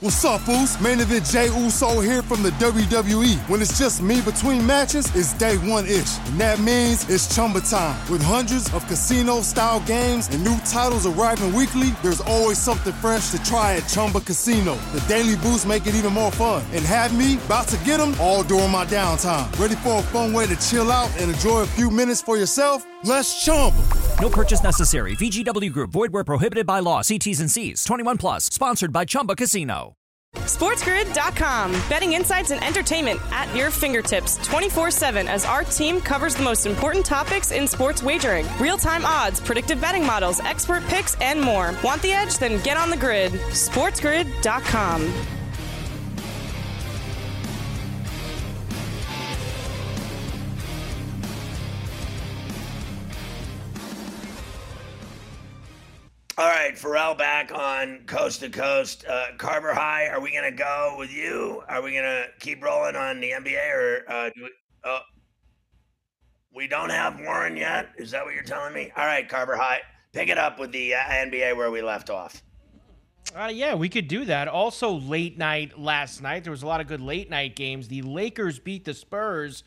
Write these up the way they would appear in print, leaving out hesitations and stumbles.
What's up, Foos? Main event Jey Uso here from the WWE. When it's just me between matches, it's day one-ish. And that means it's Chumba time. With hundreds of casino-style games and new titles arriving weekly, there's always something fresh to try at Chumba Casino. The daily boosts make it even more fun. And have me about to get them all during my downtime. Ready for a fun way to chill out and enjoy a few minutes for yourself? Let's Chumba. No purchase necessary. VGW Group. Void where prohibited by law. See T's and C's. 21 plus. Sponsored by Chumba Casino. SportsGrid.com. Betting insights and entertainment at your fingertips 24/7 as our team covers the most important topics in sports wagering. Real-time odds, predictive betting models, expert picks, and more. Want the edge? Then get on the grid. SportsGrid.com. All right, Pharrell back on Coast to Coast. Carver High, are we going to go with you? Are we going to keep rolling on the NBA or we don't have Warren yet? Is that what you're telling me? All right, Carver High, pick it up with the NBA where we left off. Yeah, we could do that. Also, late night last night, there was a lot of good late night games. The Lakers beat the Spurs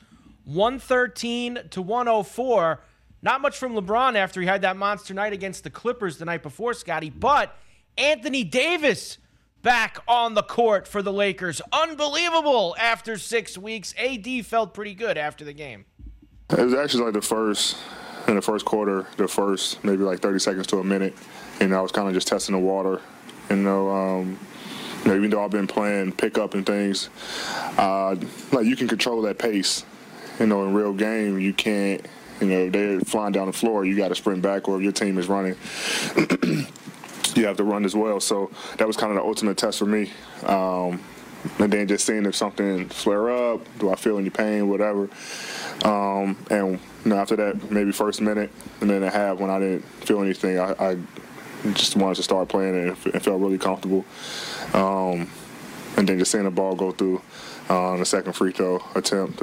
113-104. Not much from LeBron after he had that monster night against the Clippers the night before, Scotty. But Anthony Davis back on the court for the Lakers. Unbelievable after 6 weeks. AD felt pretty good after the game. It was actually like in the first quarter, the first maybe like 30 seconds to a minute. I was kind of just testing the water. Even though I've been playing pickup and things, like you can control that pace. In real game, you can't. If they're flying down the floor, you got to sprint back, or if your team is running, you have to run as well. So that was kind of the ultimate test for me. And then just seeing if something flare up, do I feel any pain, whatever. And after that, maybe first minute and then a half, when I didn't feel anything, I just wanted to start playing and felt really comfortable. And then just seeing the ball go through on the second free throw attempt,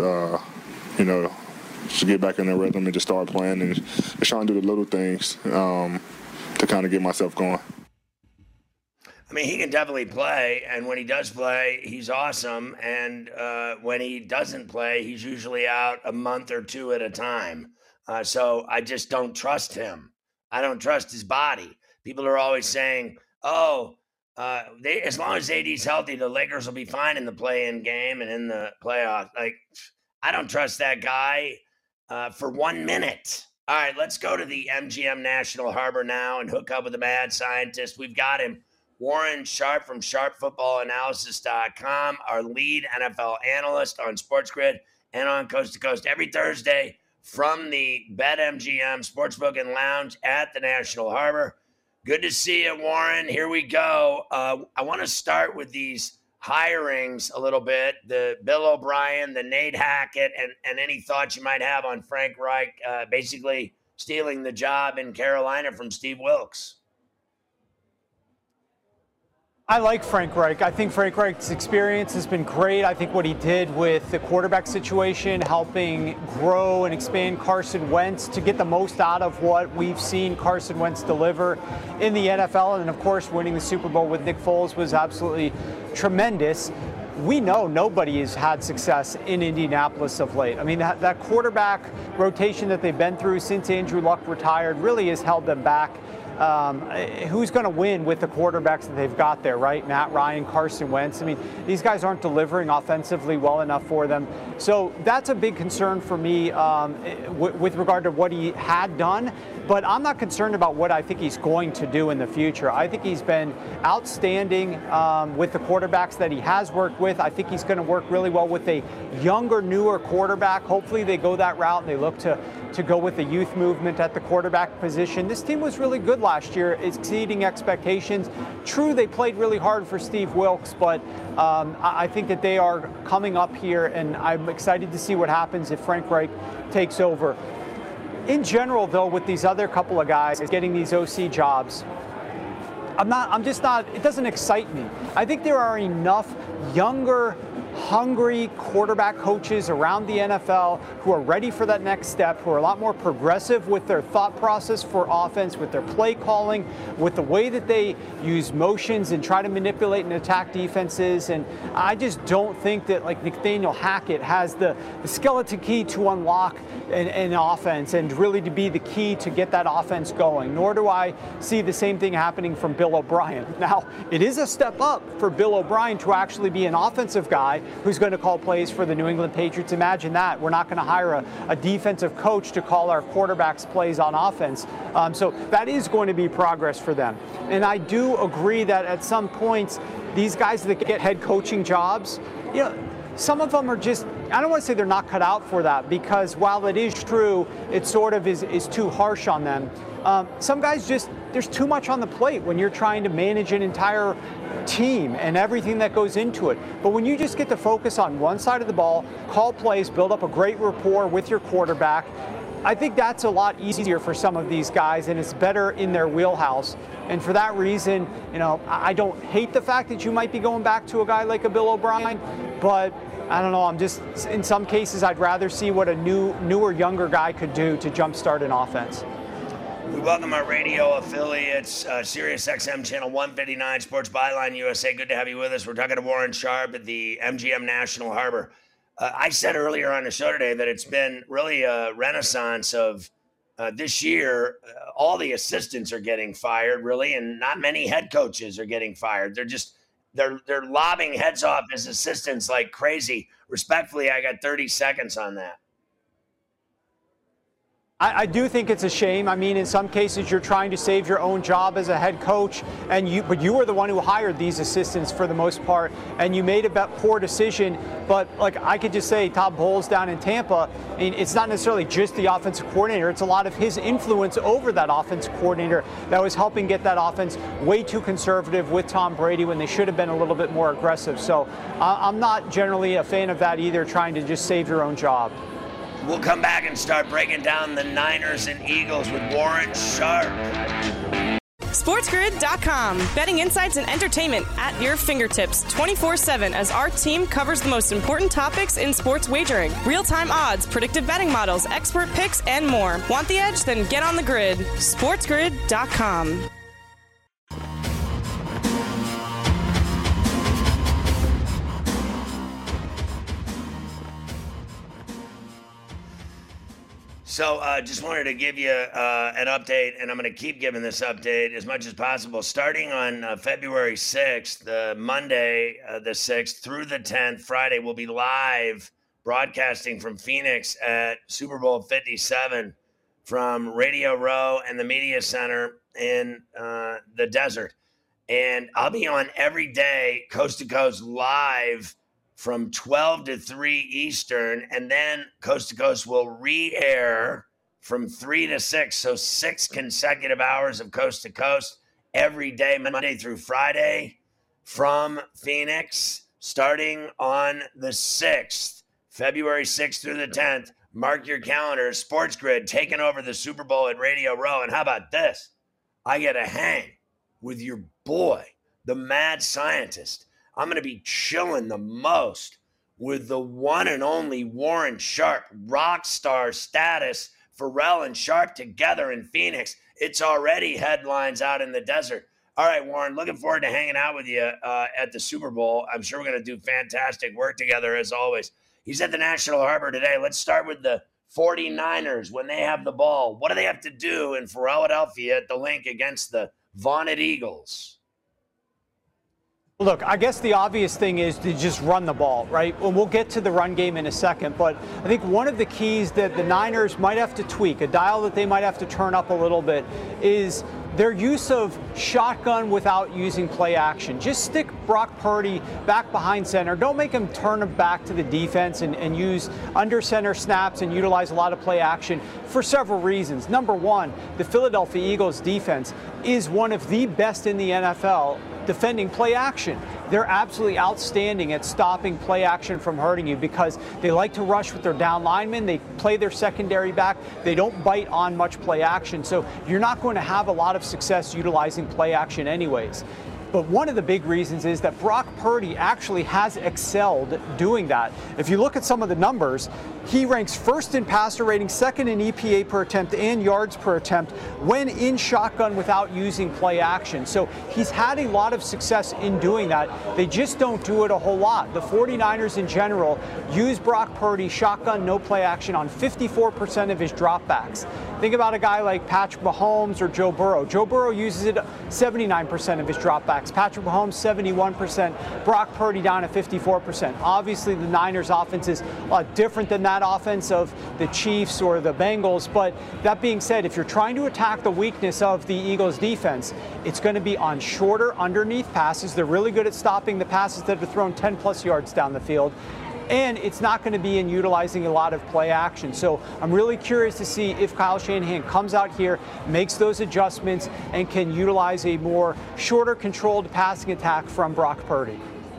to get back in the rhythm and just start playing and just trying to do the little things to kind of get myself going. I mean, he can definitely play, and when he does play, he's awesome. And when he doesn't play, he's usually out a month or two at a time. So I just don't trust him. I don't trust his body. People are always saying, as long as AD's healthy, the Lakers will be fine in the play-in game and in the playoffs. Like, I don't trust that guy for 1 minute. All right, let's go to the MGM National Harbor now and hook up with the mad scientist. We've got him, Warren Sharp from SharpFootballAnalysis.com, our lead NFL analyst on SportsGrid and on Coast to Coast every Thursday from the BetMGM Sportsbook and Lounge at the National Harbor. Good to see you, Warren. Here we go. I want to start with these hirings a little bit, the Bill O'Brien, the Nate Hackett, and any thoughts you might have on Frank Reich basically stealing the job in Carolina from Steve Wilkes. I like Frank Reich. I think Frank Reich's experience has been great. I think what he did with the quarterback situation, helping grow and expand Carson Wentz to get the most out of what we've seen Carson Wentz deliver in the NFL. And, of course, winning the Super Bowl with Nick Foles was absolutely tremendous. We know nobody has had success in Indianapolis of late. I mean, that quarterback rotation that they've been through since Andrew Luck retired really has held them back. Who's going to win with the quarterbacks that they've got there, right? Matt Ryan, Carson Wentz. I mean, these guys aren't delivering offensively well enough for them. So that's a big concern for me with regard to what he had done. But I'm not concerned about what I think he's going to do in the future. I think he's been outstanding with the quarterbacks that he has worked with. I think he's going to work really well with a younger, newer quarterback. Hopefully they go that route and they look to go with the youth movement at the quarterback position. This team was really good last year, exceeding expectations. True, they played really hard for Steve Wilkes, but I think that they are coming up here, and I'm excited to see what happens if Frank Reich takes over. In general, though, with these other couple of guys getting these OC jobs, it doesn't excite me. I think there are enough younger hungry quarterback coaches around the NFL who are ready for that next step, who are a lot more progressive with their thought process for offense, with their play calling, with the way that they use motions and try to manipulate and attack defenses. And I just don't think that like Nathaniel Hackett has the skeleton key to unlock an offense and really to be the key to get that offense going, nor do I see the same thing happening from Bill O'Brien. Now, it is a step up for Bill O'Brien to actually be an offensive guy who's going to call plays for the New England Patriots. Imagine that. We're not going to hire a defensive coach to call our quarterbacks plays on offense. So that is going to be progress for them. And I do agree that at some points, these guys that get head coaching jobs, you know, some of them are just, I don't want to say they're not cut out for that, because while it is true, it sort of is too harsh on them. Some guys just, there's too much on the plate when you're trying to manage an entire team and everything that goes into it. But when you just get to focus on one side of the ball, call plays, build up a great rapport with your quarterback, I think that's a lot easier for some of these guys, and it's better in their wheelhouse. And for that reason, you know, I don't hate the fact that you might be going back to a guy like a Bill O'Brien, but I don't know, I'm just, in some cases, I'd rather see what a newer, younger guy could do to jumpstart an offense. We welcome our radio affiliates, Sirius XM Channel 159, Sports Byline USA. Good to have you with us. We're talking to Warren Sharp at the MGM National Harbor. I said earlier on the show today that it's been really a renaissance of this year. All the assistants are getting fired, really, and not many head coaches are getting fired. They're lobbing heads off as assistants like crazy. Respectfully, I got 30 seconds on that. I do think it's a shame. I mean, in some cases, you're trying to save your own job as a head coach, but you were the one who hired these assistants for the most part, and you made a poor decision. But like I could just say, Todd Bowles down in Tampa, I mean, it's not necessarily just the offensive coordinator. It's a lot of his influence over that offensive coordinator that was helping get that offense way too conservative with Tom Brady when they should have been a little bit more aggressive. So I'm not generally a fan of that either, trying to just save your own job. We'll come back and start breaking down the Niners and Eagles with Warren Sharp. SportsGrid.com. Betting insights and entertainment at your fingertips 24/7 as our team covers the most important topics in sports wagering. Real-time odds, predictive betting models, expert picks, and more. Want the edge? Then get on the grid. SportsGrid.com. So just wanted to give you an update, and I'm going to keep giving this update as much as possible. Starting on February 6th, Monday the 6th through the 10th, Friday, we'll be live broadcasting from Phoenix at Super Bowl 57 from Radio Row and the Media Center in the desert. And I'll be on every day, coast to coast, live from 12 to 3 Eastern, and then Coast to Coast will re-air from 3 to 6, so 6 consecutive hours of Coast to Coast every day, Monday through Friday, from Phoenix, starting on the 6th, February 6th through the 10th. Mark your calendars. Sports Grid taking over the Super Bowl at Radio Row. And how about this? I get to hang with your boy, the mad scientist. I'm going to be chilling the most with the one and only Warren Sharp, rock star status. Pharrell and Sharp together in Phoenix. It's already headlines out in the desert. All right, Warren, looking forward to hanging out with you at the Super Bowl. I'm sure we're going to do fantastic work together as always. He's at the National Harbor today. Let's start with the 49ers when they have the ball. What do they have to do in Philadelphia at the Link against the vaunted Eagles? Look, I guess the obvious thing is to just run the ball, right? Well, we'll get to the run game in a second, but I think one of the keys that the Niners might have to tweak, a dial that they might have to turn up a little bit, is their use of shotgun without using play action. Just stick Brock Purdy back behind center. Don't make him turn him back to the defense and use under center snaps and utilize a lot of play action for several reasons. Number one, the Philadelphia Eagles defense is one of the best in the NFL defending play action. They're absolutely outstanding at stopping play action from hurting you because they like to rush with their down linemen. They play their secondary back. They don't bite on much play action. So you're not going to have a lot of success utilizing play action anyways. But one of the big reasons is that Brock Purdy actually has excelled doing that. If you look at some of the numbers, he ranks first in passer rating, second in EPA per attempt and yards per attempt when in shotgun without using play action. So he's had a lot of success in doing that. They just don't do it a whole lot. The 49ers in general use Brock Purdy shotgun, no play action on 54% of his dropbacks. Think about a guy like Patrick Mahomes or Joe Burrow. Joe Burrow uses it 79% of his dropbacks. Patrick Mahomes, 71%. Brock Purdy down at 54%. Obviously, the Niners offense is a lot different than that offense of the Chiefs or the Bengals. But that being said, if you're trying to attack the weakness of the Eagles defense, it's going to be on shorter underneath passes. They're really good at stopping the passes that are thrown 10 plus yards down the field. And it's not going to be in utilizing a lot of play action. So I'm really curious to see if Kyle Shanahan comes out here, makes those adjustments, and can utilize a more shorter controlled passing attack from Brock Purdy.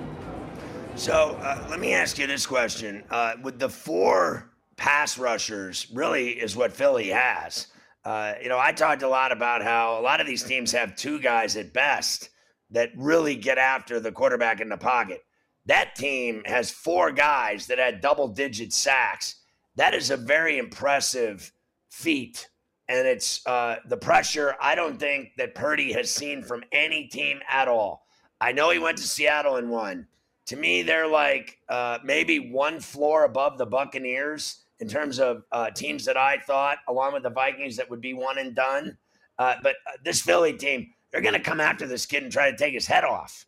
So let me ask you this question. With the 4 pass rushers really is what Philly has. I talked a lot about how a lot of these teams have 2 guys at best that really get after the quarterback in the pocket. That team has 4 guys that had double-digit sacks. That is a very impressive feat. And it's the pressure I don't think that Purdy has seen from any team at all. I know he went to Seattle and won. To me, they're like maybe 1 floor above the Buccaneers in terms of teams that I thought, along with the Vikings, that would be one and done. But this Philly team, they're going to come after this kid and try to take his head off.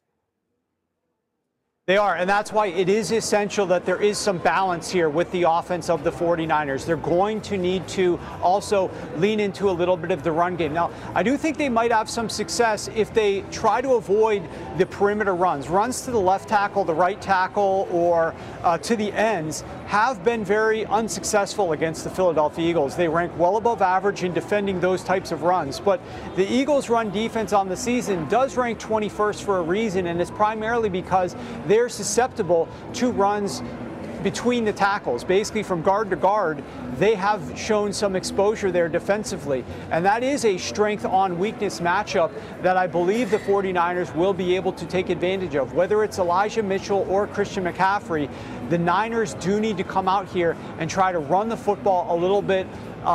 They are, and that's why it is essential that there is some balance here with the offense of the 49ers. They're going to need to also lean into a little bit of the run game. Now, I do think they might have some success if they try to avoid the perimeter runs. Runs to the left tackle, the right tackle, or to the ends have been very unsuccessful against the Philadelphia Eagles. They rank well above average in defending those types of runs. But the Eagles' run defense on the season does rank 21st for a reason, and it's primarily because they're susceptible to runs between the tackles. Basically, from guard to guard, they have shown some exposure there defensively. And that is a strength on weakness matchup that I believe the 49ers will be able to take advantage of. Whether it's Elijah Mitchell or Christian McCaffrey, the Niners do need to come out here and try to run the football a little bit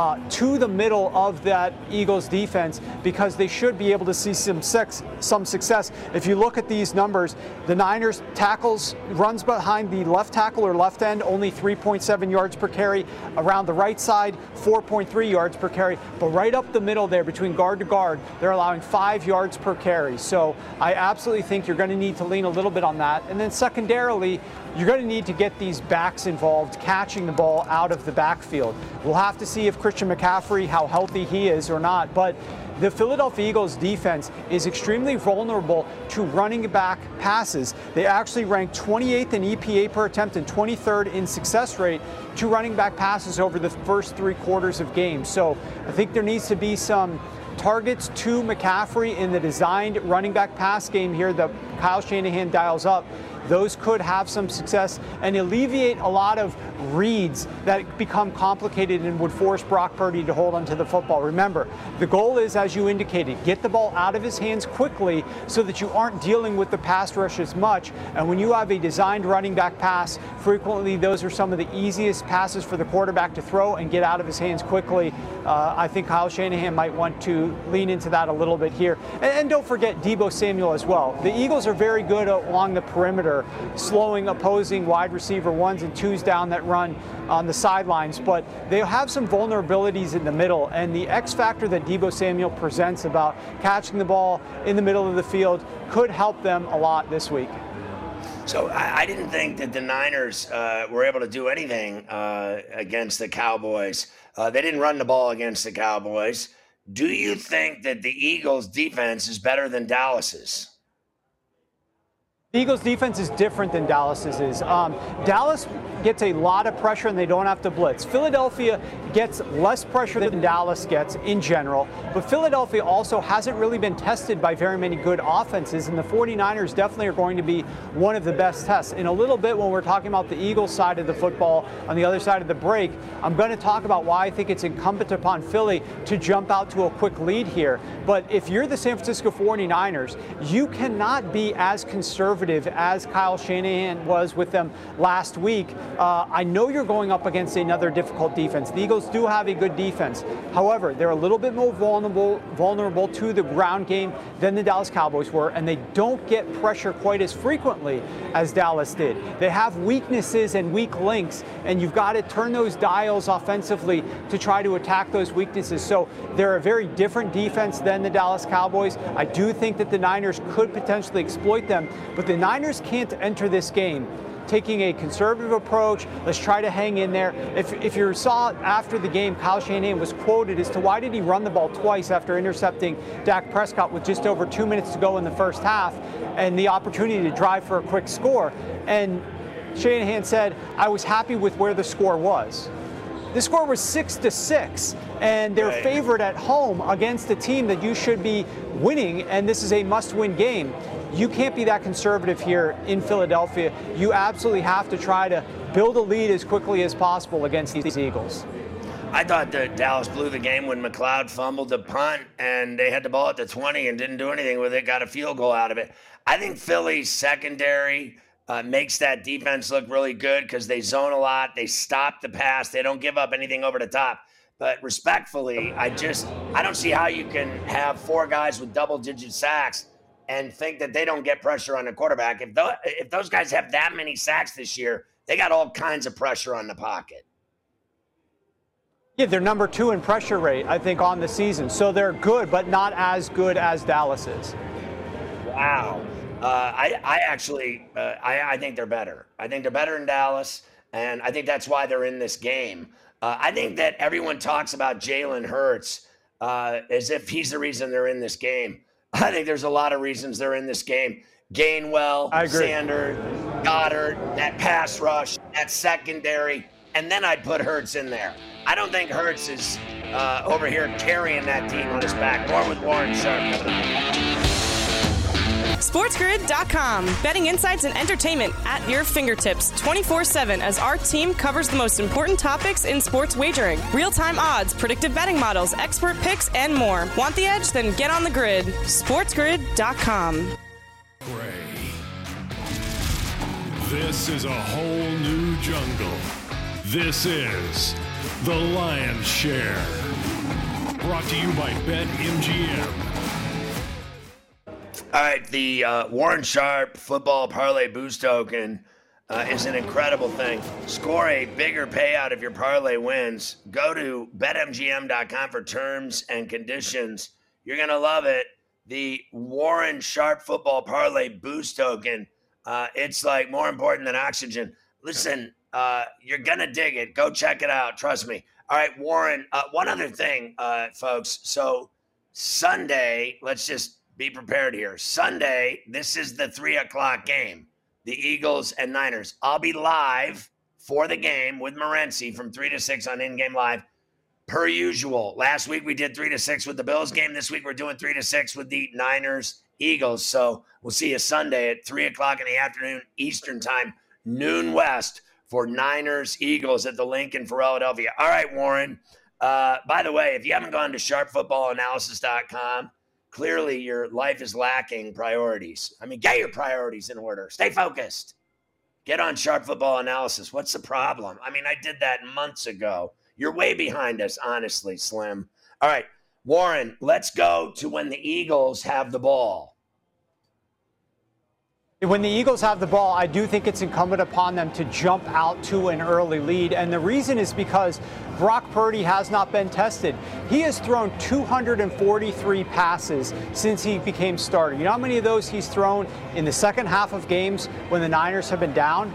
to the middle of that Eagles defense, because they should be able to see some success. If you look at these numbers, the Niners tackles, runs behind the left tackle or left end, only 3.7 yards per carry. Around the right side, 4.3 yards per carry. But right up the middle there, between guard to guard, they're allowing 5 yards per carry. So I absolutely think you're going to need to lean a little bit on that. And then secondarily, you're going to need to get these backs involved, catching the ball out of the backfield. We'll have to see if Christian McCaffrey, how healthy he is or not, but the Philadelphia Eagles defense is extremely vulnerable to running back passes. They actually rank 28th in EPA per attempt and 23rd in success rate to running back passes over the first 3 quarters of games. So I think there needs to be some targets to McCaffrey in the designed running back pass game here that Kyle Shanahan dials up. Those could have some success and alleviate a lot of reads that become complicated and would force Brock Purdy to hold onto the football. Remember, the goal is, as you indicated, get the ball out of his hands quickly so that you aren't dealing with the pass rush as much. And when you have a designed running back pass, frequently those are some of the easiest passes for the quarterback to throw and get out of his hands quickly. I think Kyle Shanahan might want to lean into that a little bit here. And don't forget Deebo Samuel as well. The Eagles are very good along the perimeter, slowing opposing wide receiver 1s and 2s down that run on the sidelines, but they have some vulnerabilities in the middle, and the X factor that Deebo Samuel presents about catching the ball in the middle of the field could help them a lot this week. So I didn't think that the Niners were able to do anything against the Cowboys. They didn't run the ball against the Cowboys. Do you think that the Eagles' defense is better than Dallas's? The Eagles' defense is different than Dallas's is. Dallas gets a lot of pressure and they don't have to blitz. Philadelphia gets less pressure than Dallas gets in general, but Philadelphia also hasn't really been tested by very many good offenses, and the 49ers definitely are going to be one of the best tests. In a little bit, when we're talking about the Eagles side of the football, on the other side of the break, I'm going to talk about why I think it's incumbent upon Philly to jump out to a quick lead here. But if you're the San Francisco 49ers, you cannot be as conservative as Kyle Shanahan was with them last week. I know you're going up against another difficult defense. The Eagles do have a good defense. However, they're a little bit more vulnerable to the ground game than the Dallas Cowboys were, and they don't get pressure quite as frequently as Dallas did. They have weaknesses and weak links, and you've got to turn those dials offensively to try to attack those weaknesses. So they're a very different defense than the Dallas Cowboys. I do think that the Niners could potentially exploit them, but the Niners can't enter this game taking a conservative approach. Let's try to hang in there. If you saw after the game, Kyle Shanahan was quoted as to why did he run the ball twice after intercepting Dak Prescott with just over 2 minutes to go in the first half and the opportunity to drive for a quick score. And Shanahan said, I was happy with where the score was. The score was 6-6, and they're favored at home against a team that you should be winning, and this is a must-win game. You can't be that conservative here in Philadelphia. You absolutely have to try to build a lead as quickly as possible against these Eagles. I thought that Dallas blew the game when McLeod fumbled the punt, and they had the ball at the 20 and didn't do anything with it, got a field goal out of it. I think Philly's secondary makes that defense look really good because they zone a lot. They stop the pass. They don't give up anything over the top. But respectfully, I don't see how you can have four guys with double-digit sacks and think that they don't get pressure on the quarterback. If those guys have that many sacks this year, they got all kinds of pressure on the pocket. Yeah, they're number 2 in pressure rate, I think, on the season. So they're good, but not as good as Dallas is. Wow. I think they're better. I think they're better in Dallas, and I think that's why they're in this game. I think that everyone talks about Jalen Hurts as if he's the reason they're in this game. I think there's a lot of reasons they're in this game. Gainwell, Sanders, Goddard, that pass rush, that secondary, and then I'd put Hurts in there. I don't think Hurts is over here carrying that team on his back, more with Warren Sharp coming up. SportsGrid.com. Betting insights and entertainment at your fingertips 24/7 as our team covers the most important topics in sports wagering. Real-time odds, predictive betting models, expert picks, and more. Want the edge? Then get on the grid. SportsGrid.com. This is a whole new jungle. This is The Lion's Share. Brought to you by BetMGM. All right, the Warren Sharp football parlay boost token is an incredible thing. Score a bigger payout if your parlay wins. Go to betmgm.com for terms and conditions. You're going to love it. The Warren Sharp football parlay boost token, it's like more important than oxygen. Listen, you're going to dig it. Go check it out. Trust me. All right, Warren, one other thing, folks. So Sunday, let's just be prepared here. Sunday, this is the 3:00 game, the Eagles and Niners. I'll be live for the game with Morency from 3 to 6 on In Game Live, per usual. Last week we did 3 to 6 with the Bills game. This week we're doing 3 to 6 with the Niners Eagles. So we'll see you Sunday at 3:00 in the afternoon Eastern time, noon West, for Niners Eagles at the Lincoln for Philadelphia. All right, Warren. By the way, if you haven't gone to sharpfootballanalysis.com, clearly your life is lacking priorities. I mean, get your priorities in order. Stay focused. Get on Sharp Football Analysis. What's the problem? I mean, I did that months ago. You're way behind us, honestly, Slim. All right, Warren, let's go to when the Eagles have the ball. When the Eagles have the ball, I do think it's incumbent upon them to jump out to an early lead. And the reason is because Brock Purdy has not been tested. He has thrown 243 passes since he became starter. You know how many of those he's thrown in the second half of games when the Niners have been down?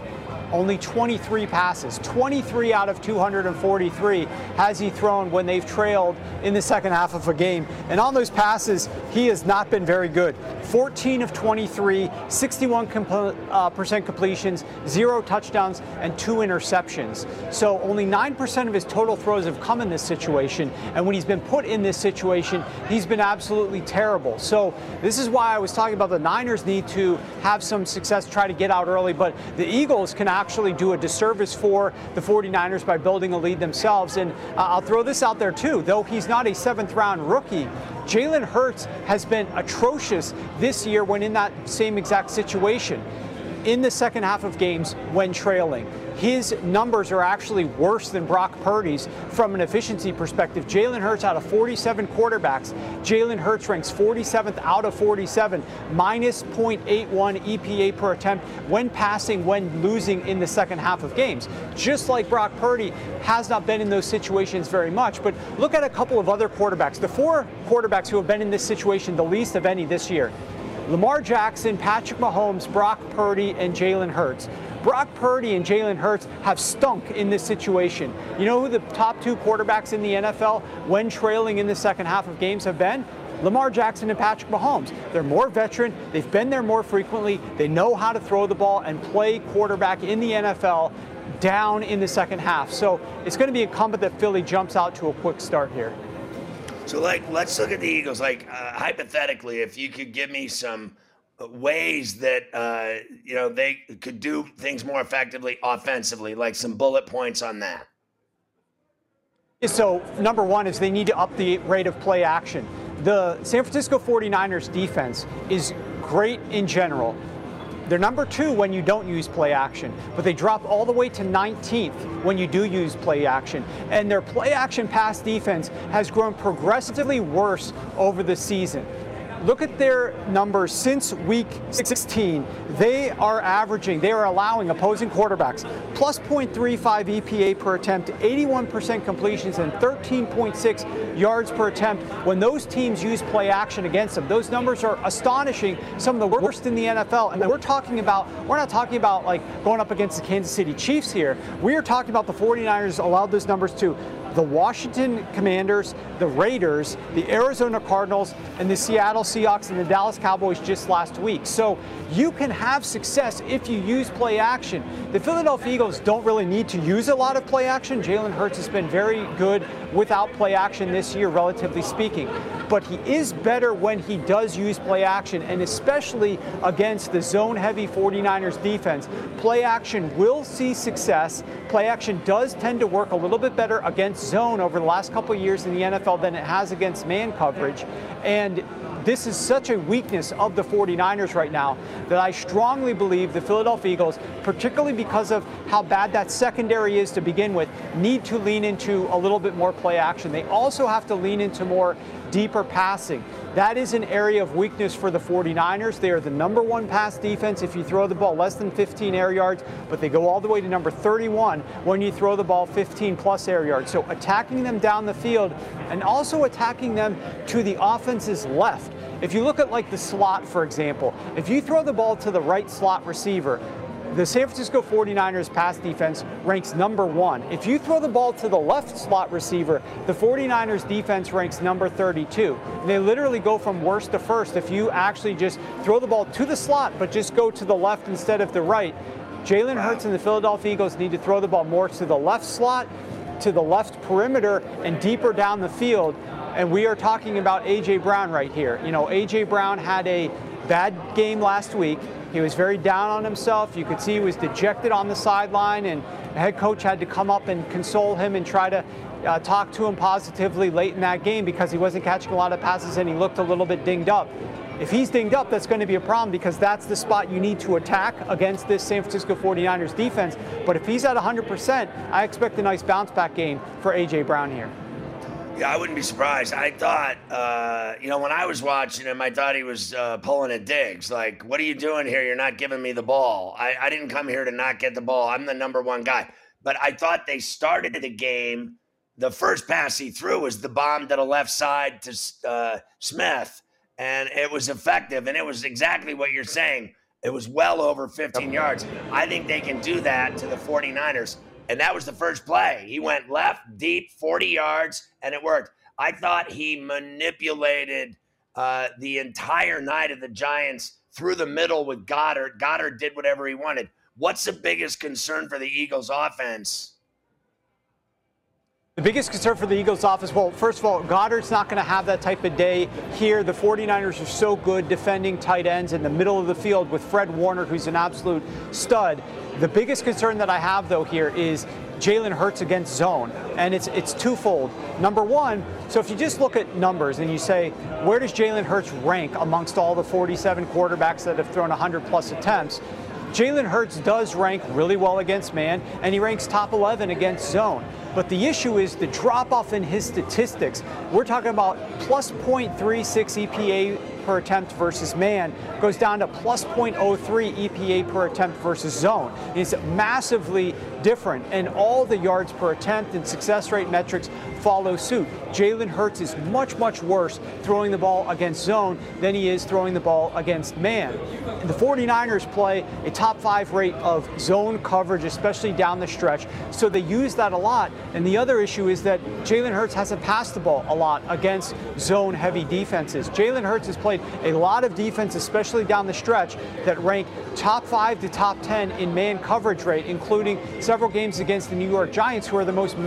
only 23 passes. 23 out of 243 has he thrown when they've trailed in the second half of a game. And on those passes, he has not been very good. 14 of 23, 61% completions, 0 touchdowns, and 2 interceptions. So only 9% of his total throws have come in this situation. And when he's been put in this situation, he's been absolutely terrible. So this is why I was talking about the Niners need to have some success, try to get out early. But the Eagles can actually do a disservice for the 49ers by building a lead themselves. And I'll throw this out there too. Though he's not a 7th-round rookie, Jalen Hurts has been atrocious this year when in that same exact situation. In the second half of games when trailing, his numbers are actually worse than Brock Purdy's from an efficiency perspective. Jalen Hurts out of 47 quarterbacks, Jalen Hurts ranks 47th out of 47, minus 0.81 EPA per attempt when passing, when losing in the second half of games. Just like Brock Purdy has not been in those situations very much. But look at a couple of other quarterbacks. The 4 quarterbacks who have been in this situation the least of any this year: Lamar Jackson, Patrick Mahomes, Brock Purdy, and Jalen Hurts. Brock Purdy and Jalen Hurts have stunk in this situation. You know who the top 2 quarterbacks in the NFL when trailing in the second half of games have been? Lamar Jackson and Patrick Mahomes. They're more veteran. They've been there more frequently. They know how to throw the ball and play quarterback in the NFL down in the second half. So it's going to be incumbent that Philly jumps out to a quick start here. So, let's look at the Eagles. Hypothetically, if you could give me some ways that, they could do things more effectively offensively, like some bullet points on that. So, number one is they need to up the rate of play action. The San Francisco 49ers defense is great in general. They're number 2 when you don't use play action, but they drop all the way to 19th when you do use play action. And their play action pass defense has grown progressively worse over the season. Look at their numbers since week 16. They are allowing opposing quarterbacks plus 0.35 EPA per attempt, 81% completions, and 13.6 yards per attempt when those teams use play action against them. Those numbers are astonishing, some of the worst in the NFL. And we're not talking about like going up against the Kansas City Chiefs here. We are talking about the 49ers allowed those numbers to the Washington Commanders, the Raiders, the Arizona Cardinals, and the Seattle Seahawks and the Dallas Cowboys just last week. So you can have success if you use play action. The Philadelphia Eagles don't really need to use a lot of play action. Jalen Hurts has been very good without play action this year, relatively speaking. But he is better when he does use play action, and especially against the zone-heavy 49ers defense. Play action will see success. Play action does tend to work a little bit better against zone over the last couple of years in the NFL than it has against man coverage. And this is such a weakness of the 49ers right now that I strongly believe the Philadelphia Eagles, particularly because of how bad that secondary is to begin with, need to lean into a little bit more play action. They also have to lean into more deeper passing. That is an area of weakness for the 49ers. They are the number 1 pass defense if you throw the ball less than 15 air yards, but they go all the way to number 31 when you throw the ball 15 plus air yards. So attacking them down the field and also attacking them to the offense's left. If you look at like the slot, for example, if you throw the ball to the right slot receiver, the San Francisco 49ers pass defense ranks number 1. If you throw the ball to the left slot receiver, the 49ers defense ranks number 32. And they literally go from worst to first if you actually just throw the ball to the slot, but just go to the left instead of the right. Jalen Hurts and the Philadelphia Eagles need to throw the ball more to the left slot, to the left perimeter, and deeper down the field. And we are talking about A.J. Brown right here. You know, A.J. Brown had a bad game last week. He was very down on himself. You could see he was dejected on the sideline, and the head coach had to come up and console him and try to talk to him positively late in that game because he wasn't catching a lot of passes and he looked a little bit dinged up. If he's dinged up, that's going to be a problem because that's the spot you need to attack against this San Francisco 49ers defense. But if he's at 100%, I expect a nice bounce-back game for A.J. Brown here. Yeah, I wouldn't be surprised. I thought, when I was watching him, I thought he was pulling at Diggs. Like, what are you doing here? You're not giving me the ball. I didn't come here to not get the ball. I'm the number 1 guy. But I thought they started the game. The first pass he threw was the bomb to the left side to Smith, and it was effective. And it was exactly what you're saying. It was well over 15 yards. I think they can do that to the 49ers. And that was the first play. He went left, deep, 40 yards, and it worked. I thought he manipulated the entire night of the Giants through the middle with Goddard. Goddard did whatever he wanted. What's the biggest concern for the Eagles offense? The biggest concern for the Eagles offense, well, first of all, Goddard's not going to have that type of day here. The 49ers are so good defending tight ends in the middle of the field with Fred Warner, who's an absolute stud. The biggest concern that I have, though, here is Jalen Hurts against zone, and it's twofold. Number one, so if you just look at numbers and you say, where does Jalen Hurts rank amongst all the 47 quarterbacks that have thrown 100-plus attempts? Jalen Hurts does rank really well against man, and he ranks top 11 against zone. But the issue is the drop-off in his statistics. We're talking about plus 0.36 EPA per attempt versus man, goes down to plus 0.03 EPA per attempt versus zone. It's massively different, and all the yards per attempt and success rate metrics follow suit. Jalen Hurts is much, much worse throwing the ball against zone than he is throwing the ball against man. The 49ers play a top 5 rate of zone coverage, especially down the stretch, so they use that a lot. And the other issue is that Jalen Hurts hasn't passed the ball a lot against zone-heavy defenses. Jalen Hurts has played a lot of defense, especially down the stretch, that rank top 5 to top 10 in man coverage rate, including several games against the New York Giants, who are the most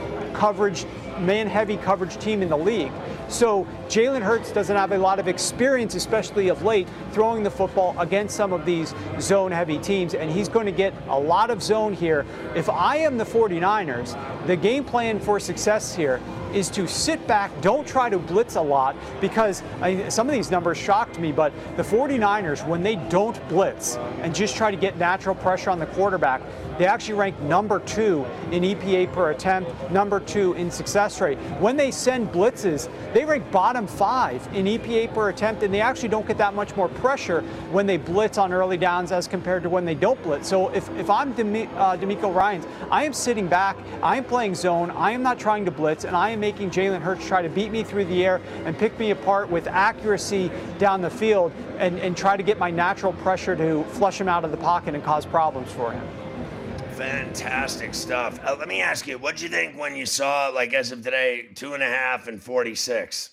man-heavy coverage team in the league. So Jalen Hurts doesn't have a lot of experience, especially of late, throwing the football against some of these zone-heavy teams, and he's going to get a lot of zone here. If I am the 49ers, the game plan for success here is to sit back, don't try to blitz a lot, because some of these numbers shocked me, but the 49ers, when they don't blitz and just try to get natural pressure on the quarterback, they actually rank number 2 in EPA per attempt, number 2 in success rate. When they send blitzes, they rank bottom 5 in EPA per attempt, and they actually don't get that much more pressure when they blitz on early downs as compared to when they don't blitz. So if I'm DeMeco Ryans, I am sitting back, I am playing zone, I am not trying to blitz, and I am making Jalen Hurts try to beat me through the air and pick me apart with accuracy down the field and try to get my natural pressure to flush him out of the pocket and cause problems for him. Fantastic stuff. Let me ask you, what'd you think when you saw, like, as of today, 2.5 and 46?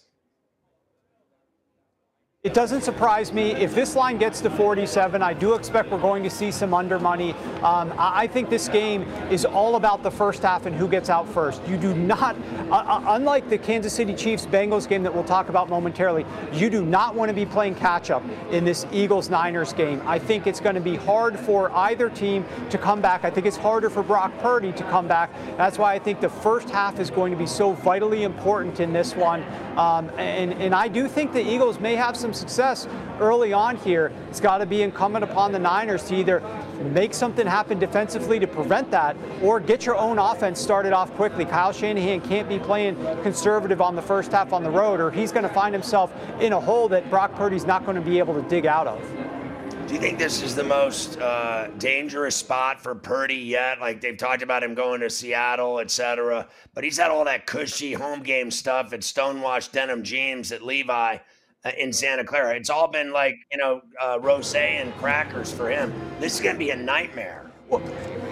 It doesn't surprise me. If this line gets to 47, I do expect we're going to see some under money. I think this game is all about the first half and who gets out first. You do not, unlike the Kansas City Chiefs-Bengals game that we'll talk about momentarily, you do not want to be playing catch-up in this Eagles-Niners game. I think it's going to be hard for either team to come back. I think it's harder for Brock Purdy to come back. That's why I think the first half is going to be so vitally important in this one. And I do think the Eagles may have some success early on here. It's got to be incumbent upon the Niners to either make something happen defensively to prevent that or get your own offense started off quickly. Kyle Shanahan can't be playing conservative on the first half on the road, or he's going to find himself in a hole that Brock Purdy's not going to be able to dig out of. Do you think this is the most dangerous spot for Purdy yet? Like, they've talked about him going to Seattle, etc., but he's had all that cushy home game stuff at stonewashed denim jeans at Levi in Santa Clara. It's all been like, rosé and crackers for him. This is going to be a nightmare. Well,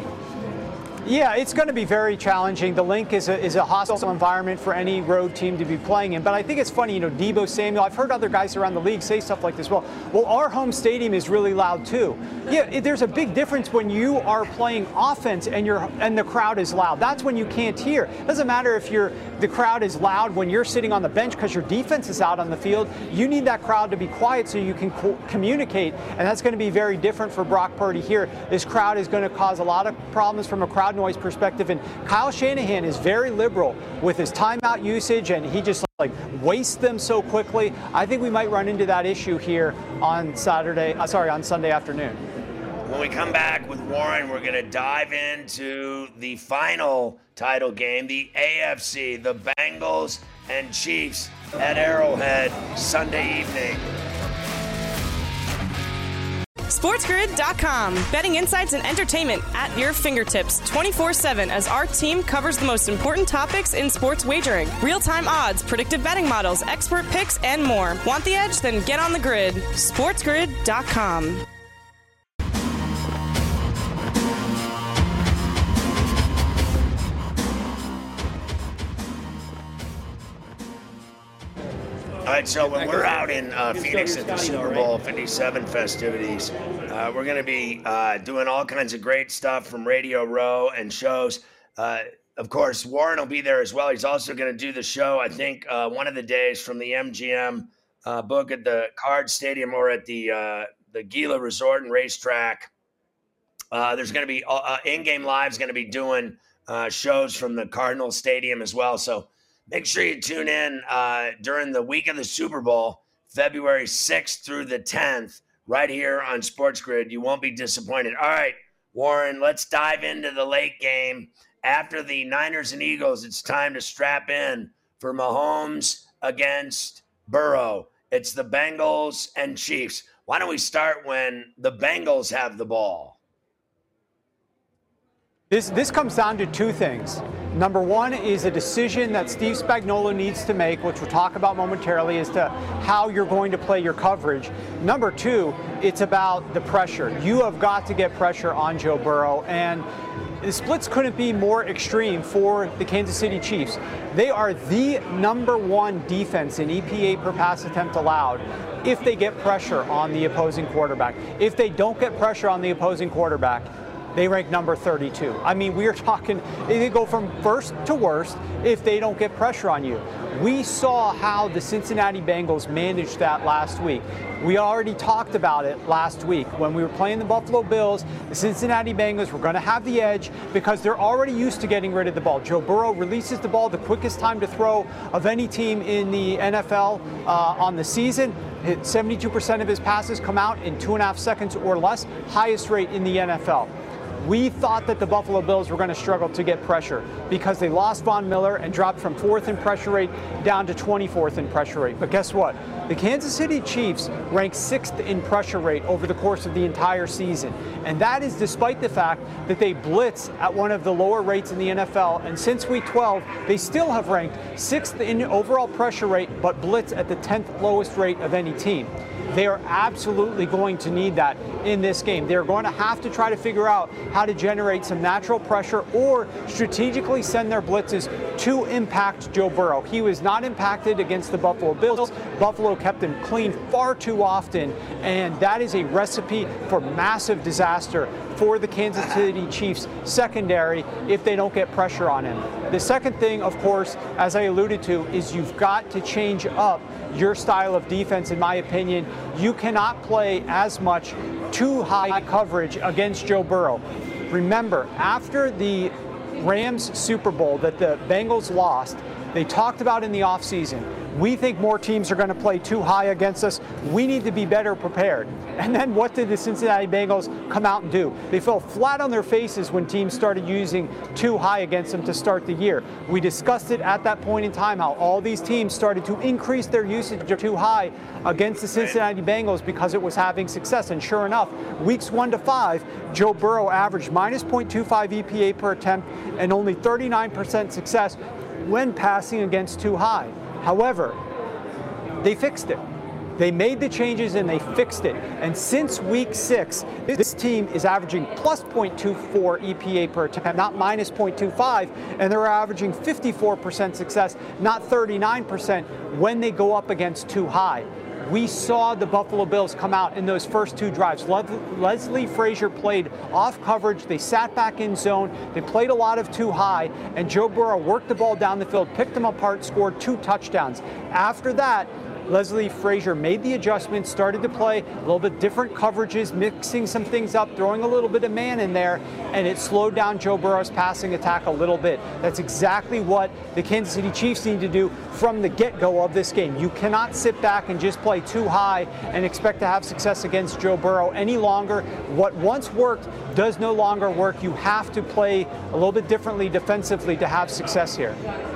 yeah, it's going to be very challenging. The Link is a hostile environment for any road team to be playing in. But I think it's funny, Deebo Samuel, I've heard other guys around the league say stuff like this. Well, our home stadium is really loud too. Yeah, there's a big difference when you are playing offense and the crowd is loud. That's when you can't hear. It doesn't matter if the crowd is loud when you're sitting on the bench because your defense is out on the field. You need that crowd to be quiet so you can communicate, and that's going to be very different for Brock Purdy here. This crowd is going to cause a lot of problems from a crowd noise perspective, and Kyle Shanahan is very liberal with his timeout usage, and he just wastes them so quickly. I think we might run into that issue here on Sunday afternoon. When we come back with Warren, we're going to dive into the final title game, the AFC, the Bengals and Chiefs at Arrowhead Sunday evening. SportsGrid.com. Betting insights and entertainment at your fingertips 24/7 as our team covers the most important topics in sports wagering. Real-time odds, predictive betting models, expert picks, and more. Want the edge? Then get on the grid. SportsGrid.com. right, so when we're out in Phoenix at the Super Bowl 57 festivities, we're going to be doing all kinds of great stuff from Radio Row and shows. Of course, Warren will be there as well. He's also going to do the show, I think, one of the days from the MGM book at the Card Stadium or at the Gila Resort and Racetrack. There's going to be In-Game Live's going to be doing shows from the Cardinal Stadium as well. So make sure you tune in during the week of the Super Bowl, February 6th through the 10th, right here on Sports Grid. You won't be disappointed. All right, Warren, let's dive into the late game. After the Niners and Eagles, it's time to strap in for Mahomes against Burrow. It's the Bengals and Chiefs. Why don't we start when the Bengals have the ball? This comes down to two things. Number one is a decision that Steve Spagnuolo needs to make, which we'll talk about momentarily, as to how you're going to play your coverage. Number two, it's about the pressure. You have got to get pressure on Joe Burrow, and the splits couldn't be more extreme for the Kansas City Chiefs. They are the number one defense in EPA per pass attempt allowed if they get pressure on the opposing quarterback. If they don't get pressure on the opposing quarterback, they rank number 32. I mean, we are talking, they go from first to worst if they don't get pressure on you. We saw how the Cincinnati Bengals managed that last week. We already talked about it last week. When we were playing the Buffalo Bills, the Cincinnati Bengals were going to have the edge because they're already used to getting rid of the ball. Joe Burrow releases the ball the quickest time to throw of any team in the NFL on the season. 72% of his passes come out in 2.5 seconds or less, highest rate in the NFL. We thought that the Buffalo Bills were going to struggle to get pressure because they lost Von Miller and dropped from 4th in pressure rate down to 24th in pressure rate. But guess what? The Kansas City Chiefs ranked 6th in pressure rate over the course of the entire season. And that is despite the fact that they blitz at one of the lower rates in the NFL. And since week 12, they still have ranked 6th in overall pressure rate, but blitz at the 10th lowest rate of any team. They are absolutely going to need that in this game. They're going to have to try to figure out how to generate some natural pressure or strategically send their blitzes to impact Joe Burrow. He was not impacted against the Buffalo Bills. Buffalo kept him clean far too often, and that is a recipe for massive disaster for the Kansas City Chiefs secondary if they don't get pressure on him. The second thing, of course, as I alluded to, is you've got to change up your style of defense, in my opinion. You cannot play as much too high coverage against Joe Burrow. Remember, after the Rams Super Bowl that the Bengals lost, they talked about in the offseason, we think more teams are going to play too high against us. We need to be better prepared. And then what did the Cincinnati Bengals come out and do? They fell flat on their faces when teams started using too high against them to start the year. We discussed it at that point in time, how all these teams started to increase their usage of too high against the Cincinnati Bengals because it was having success. And sure enough, weeks 1 to 5, Joe Burrow averaged minus 0.25 EPA per attempt and only 39% success when passing against too high. However, they fixed it. They made the changes and they fixed it. And since week 6, this team is averaging plus 0.24 EPA per attempt, not minus 0.25, and they're averaging 54% success, not 39% when they go up against too high. We saw the Buffalo Bills come out in those first 2 drives. Leslie Frazier played off coverage. They sat back in zone. They played a lot of too high, and Joe Burrow worked the ball down the field, picked them apart, scored 2 touchdowns. After that, Leslie Frazier made the adjustments, started to play a little bit different coverages, mixing some things up, throwing a little bit of man in there, and it slowed down Joe Burrow's passing attack a little bit. That's exactly what the Kansas City Chiefs need to do from the get-go of this game. You cannot sit back and just play too high and expect to have success against Joe Burrow any longer. What once worked does no longer work. You have to play a little bit differently defensively to have success here.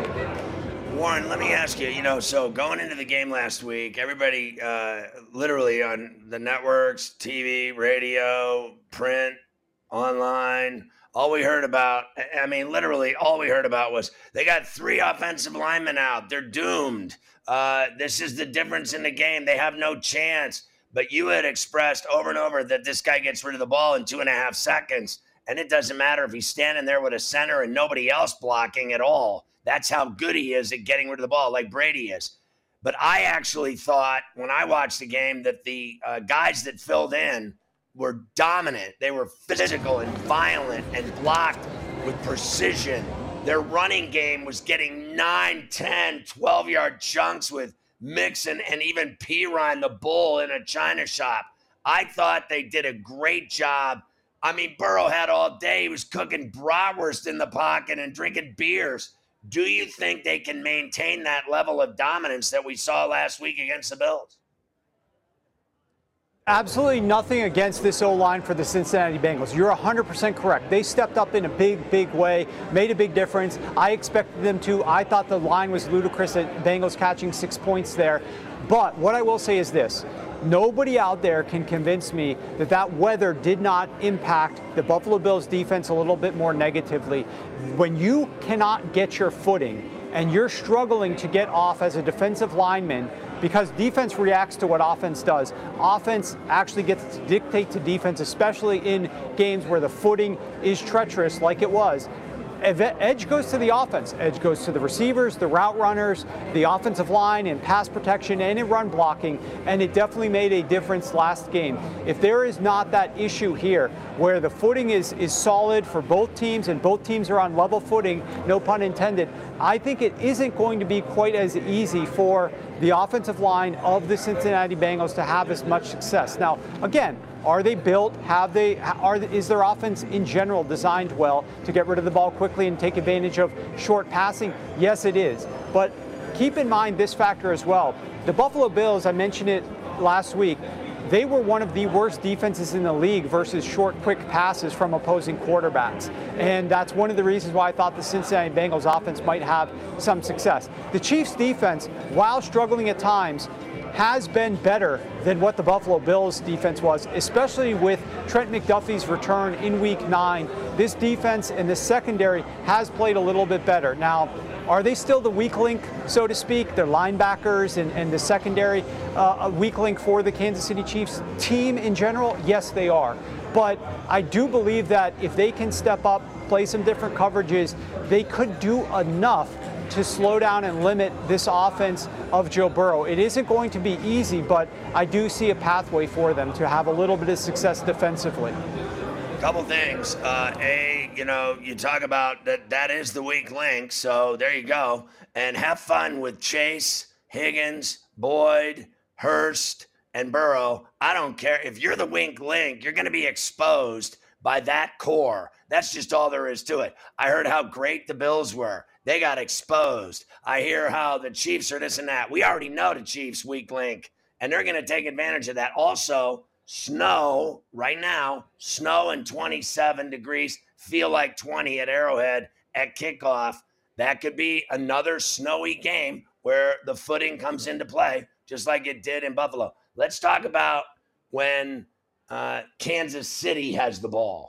Warren, let me ask you, so going into the game last week, everybody literally on the networks, TV, radio, print, online, all we heard about, literally all we heard about was they got 3 offensive linemen out. They're doomed. This is the difference in the game. They have no chance. But you had expressed over and over that this guy gets rid of the ball in 2.5 seconds, and it doesn't matter if he's standing there with a center and nobody else blocking at all. That's how good he is at getting rid of the ball, like Brady is. But I actually thought when I watched the game that the guys that filled in were dominant. They were physical and violent and blocked with precision. Their running game was getting 9, 10, 12-yard chunks with Mixon and even Perine, the bull, in a china shop. I thought they did a great job. I mean, Burrow had all day. He was cooking bratwurst in the pocket and drinking beers. Do you think they can maintain that level of dominance that we saw last week against the Bills? Absolutely nothing against this O-line for the Cincinnati Bengals. You're 100% correct. They stepped up in a big way, made a big difference. I expected them to. I thought the line was ludicrous at Bengals catching 6 points there. But what I will say is this. Nobody out there can convince me that that weather did not impact the Buffalo Bills defense a little bit more negatively. When you cannot get your footing and you're struggling to get off as a defensive lineman, because defense reacts to what offense does. Offense actually gets to dictate to defense, especially in games where the footing is treacherous like it was. Edge goes to the offense. Edge goes to the receivers, the route runners, the offensive line, and pass protection and in run blocking, and it definitely made a difference last game. If there is not that issue here where the footing is solid for both teams and both teams are on level footing, no pun intended, I think it isn't going to be quite as easy for the offensive line of the Cincinnati Bengals to have as much success. Now, again, are they built? Is their offense in general designed well to get rid of the ball quickly and take advantage of short passing? Yes, it is. But keep in mind this factor as well. The Buffalo Bills, I mentioned it last week, they were one of the worst defenses in the league versus short, quick passes from opposing quarterbacks. And that's one of the reasons why I thought the Cincinnati Bengals offense might have some success. The Chiefs defense, while struggling at times, has been better than what the Buffalo Bills defense was, especially with Trent McDuffie's return in Week 9. This defense and the secondary has played a little bit better. Now, are they still the weak link, so to speak? Their linebackers and the secondary a weak link for the Kansas City Chiefs team in general? Yes, they are. But I do believe that if they can step up, play some different coverages, they could do enough to slow down and limit this offense of Joe Burrow. It isn't going to be easy, but I do see a pathway for them to have a little bit of success defensively. Couple things. You talk about that is the weak link, so there you go. And have fun with Chase, Higgins, Boyd, Hurst, and Burrow. I don't care. If you're the weak link, you're going to be exposed by that core. That's just all there is to it. I heard how great the Bills were. They got exposed. I hear how the Chiefs are this and that. We already know the Chiefs' weak link, and they're going to take advantage of that. Also, snow right now, snow and 27 degrees, feel like 20 at Arrowhead at kickoff. That could be another snowy game where the footing comes into play, just like it did in Buffalo. Let's talk about when Kansas City has the ball.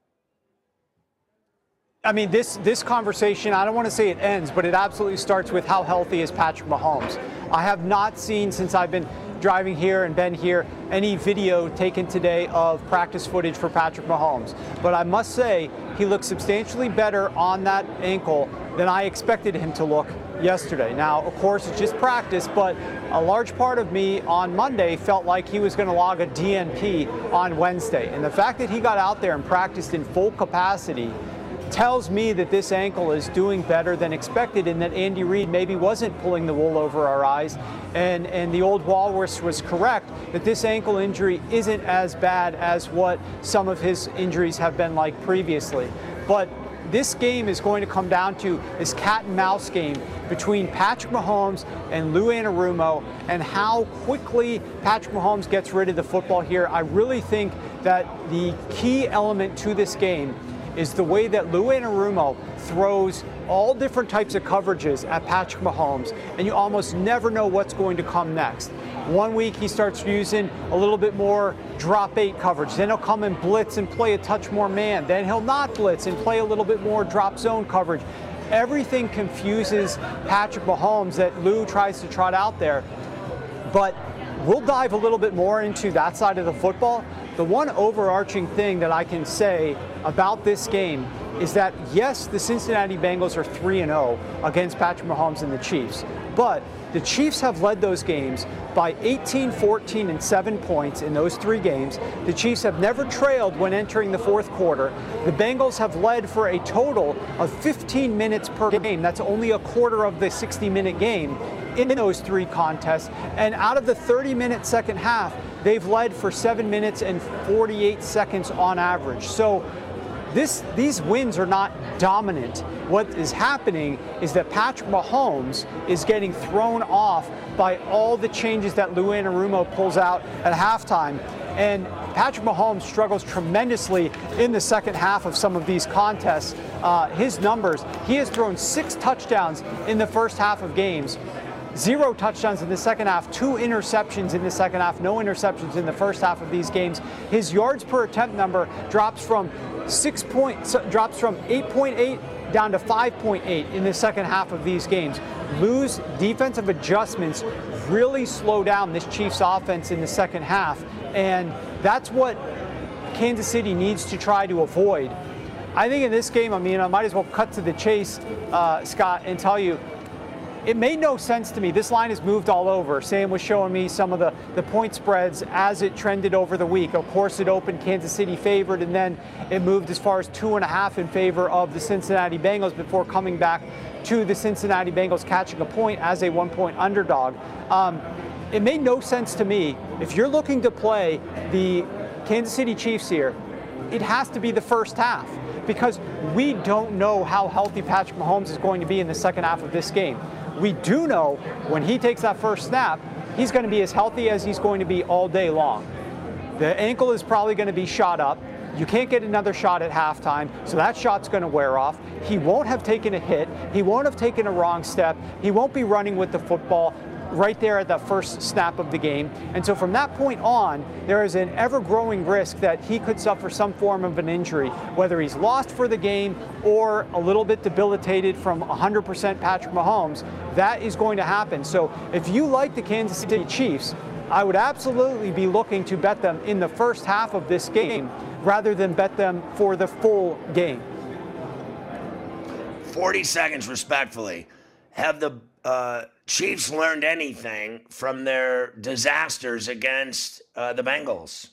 I mean, this conversation, I don't want to say it ends, but it absolutely starts with how healthy is Patrick Mahomes. I have not seen, since I've been driving here and been here, any video taken today of practice footage for Patrick Mahomes. But I must say, he looks substantially better on that ankle than I expected him to look yesterday. Now, of course, it's just practice, but a large part of me on Monday felt like he was going to log a DNP on Wednesday. And the fact that he got out there and practiced in full capacity tells me that this ankle is doing better than expected and that Andy Reid maybe wasn't pulling the wool over our eyes. And the old Walrus was correct that this ankle injury isn't as bad as what some of his injuries have been like previously. But this game is going to come down to this cat and mouse game between Patrick Mahomes and Lou Anarumo and how quickly Patrick Mahomes gets rid of the football here. I really think that the key element to this game is the way that Lou Anarumo throws all different types of coverages at Patrick Mahomes, and you almost never know what's going to come next. One week he starts using a little bit more drop 8 coverage. Then he'll come and blitz and play a touch more man. Then he'll not blitz and play a little bit more drop zone coverage. Everything confuses Patrick Mahomes that Lou tries to trot out there. But we'll dive a little bit more into that side of the football. The one overarching thing that I can say about this game is that, yes, the Cincinnati Bengals are 3-0 against Patrick Mahomes and the Chiefs. But the Chiefs have led those games by 18, 14, and 7 points in those 3 games. The Chiefs have never trailed when entering the fourth quarter. The Bengals have led for a total of 15 minutes per game. That's only a quarter of the 60-minute game in those 3 contests. And out of the 30-minute second half, they've led for 7 minutes and 48 seconds on average. So these wins are not dominant. What is happening is that Patrick Mahomes is getting thrown off by all the changes that Lou Anarumo pulls out at halftime. And Patrick Mahomes struggles tremendously in the second half of some of these contests. His numbers, he has thrown 6 touchdowns in the first half of games. 0 touchdowns in the second half, 2 interceptions in the second half, no interceptions in the first half of these games. His yards per attempt number drops from 8.8 down to 5.8 in the second half of these games. Lou's defensive adjustments really slow down this Chiefs offense in the second half, and that's what Kansas City needs to try to avoid. I think in this game, I might as well cut to the chase, Scott, and tell you, it made no sense to me. This line has moved all over. Sam was showing me some of the point spreads as it trended over the week. Of course, it opened Kansas City favored, and then it moved as far as 2.5 in favor of the Cincinnati Bengals before coming back to the Cincinnati Bengals catching a point as a 1-point underdog. It made no sense to me. If you're looking to play the Kansas City Chiefs here, it has to be the first half, because we don't know how healthy Patrick Mahomes is going to be in the second half of this game. We do know when he takes that first snap, he's going to be as healthy as he's going to be all day long. The ankle is probably going to be shot up. You can't get another shot at halftime, so that shot's going to wear off. He won't have taken a hit. He won't have taken a wrong step. He won't be running with the football right there at the first snap of the game. And so from that point on, there is an ever-growing risk that he could suffer some form of an injury, whether he's lost for the game or a little bit debilitated from 100% Patrick Mahomes. That is going to happen. So if you like the Kansas City Chiefs, I would absolutely be looking to bet them in the first half of this game rather than bet them for the full game. 40 seconds, respectfully. Have the Chiefs learned anything from their disasters against the Bengals?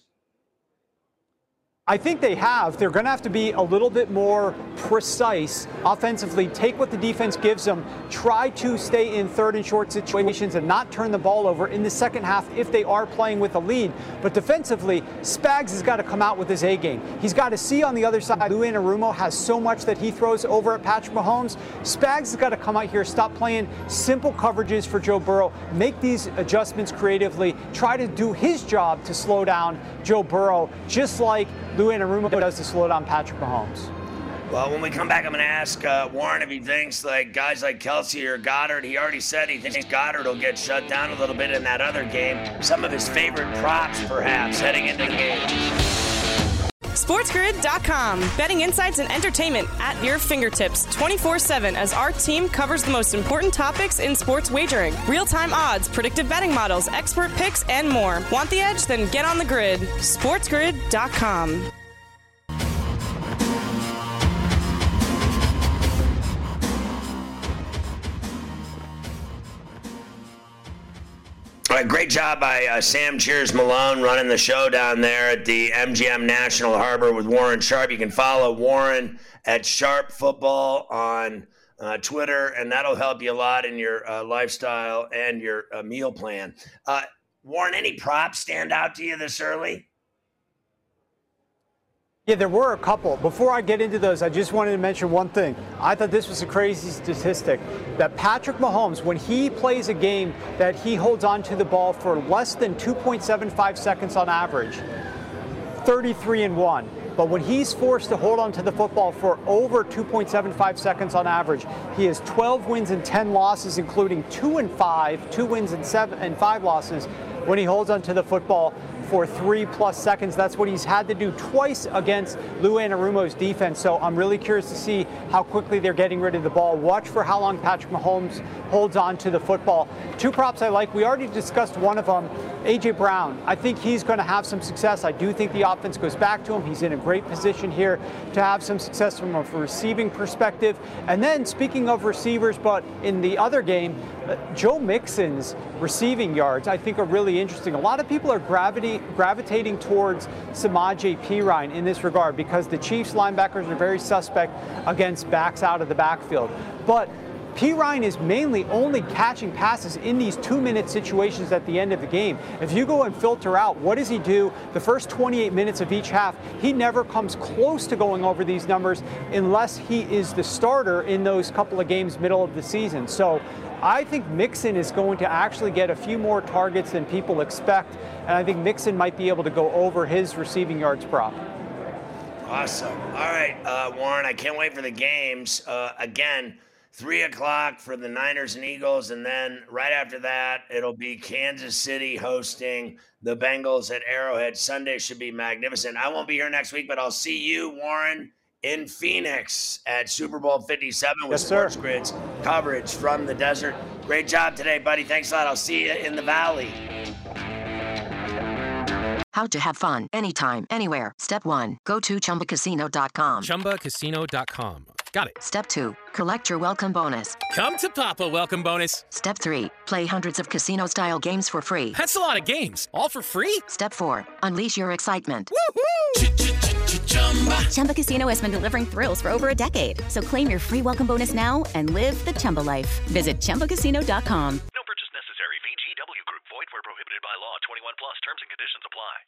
I think they have. They're going to have to be a little bit more precise offensively, take what the defense gives them, try to stay in third and short situations and not turn the ball over in the second half if they are playing with a lead. But defensively, Spags has got to come out with his A game. He's got to see on the other side, Lou Anarumo has so much that he throws over at Patrick Mahomes. Spags has got to come out here, stop playing simple coverages for Joe Burrow, make these adjustments creatively, try to do his job to slow down Joe Burrow, just like Lou Anarumo does to slow down Patrick Mahomes. Well, when we come back, I'm going to ask Warren if he thinks like guys like Kelsey or Goddard. He already said he thinks Goddard will get shut down a little bit in that other game. Some of his favorite props, perhaps, heading into the game. SportsGrid.com. Betting insights and entertainment at your fingertips 24/7 as our team covers the most important topics in sports wagering. Real-time odds, predictive betting models, expert picks, and more. Want the edge? Then get on the grid. SportsGrid.com. All right, great job by Sam Cheers Malone running the show down there at the MGM National Harbor with Warren Sharp. You can follow Warren at Sharp Football on Twitter, and that'll help you a lot in your lifestyle and your meal plan. Warren, any props stand out to you this early? Yeah, there were a couple. Before I get into those, I just wanted to mention one thing. I thought this was a crazy statistic, that Patrick Mahomes, when he plays a game that he holds on to the ball for less than 2.75 seconds on average, 33-1. But when he's forced to hold on to the football for over 2.75 seconds on average, he has 12 wins and 10 losses, including 2 wins and 5 losses when he holds on to the football for 3+ seconds. That's what he's had to do twice against Lou Anarumo's defense. So I'm really curious to see how quickly they're getting rid of the ball. Watch for how long Patrick Mahomes holds on to the football. Two props I like. We already discussed one of them, A.J. Brown. I think he's going to have some success. I do think the offense goes back to him. He's in a great position here to have some success from a receiving perspective. And then, speaking of receivers, but in the other game, Joe Mixon's receiving yards, I think, are really interesting. A lot of people are gravitating towards Samaje Perine in this regard because the Chiefs linebackers are very suspect against backs out of the backfield. But Perine is mainly only catching passes in these 2-minute situations at the end of the game. If you go and filter out what does he do the first 28 minutes of each half, he never comes close to going over these numbers unless he is the starter in those couple of games middle of the season. So I think Mixon is going to actually get a few more targets than people expect, and I think Mixon might be able to go over his receiving yards prop. Awesome. All right, Warren, I can't wait for the games. Again, 3 o'clock for the Niners and Eagles, and then right after that, it'll be Kansas City hosting the Bengals at Arrowhead. Sunday should be magnificent. I won't be here next week, but I'll see you, Warren, in Phoenix at Super Bowl 57 with Sports Grid's coverage from the desert. Great job today, buddy. Thanks a lot. I'll see you in the Valley. How to have fun anytime, anywhere. Step 1. Go to ChumbaCasino.com. ChumbaCasino.com. Got it. Step 2. Collect your welcome bonus. Come to Papa welcome bonus. Step 3. Play hundreds of casino-style games for free. That's a lot of games. All for free? Step 4. Unleash your excitement. Woohoo! Chumba Casino has been delivering thrills for over a decade. So claim your free welcome bonus now and live the Chumba life. Visit ChumbaCasino.com.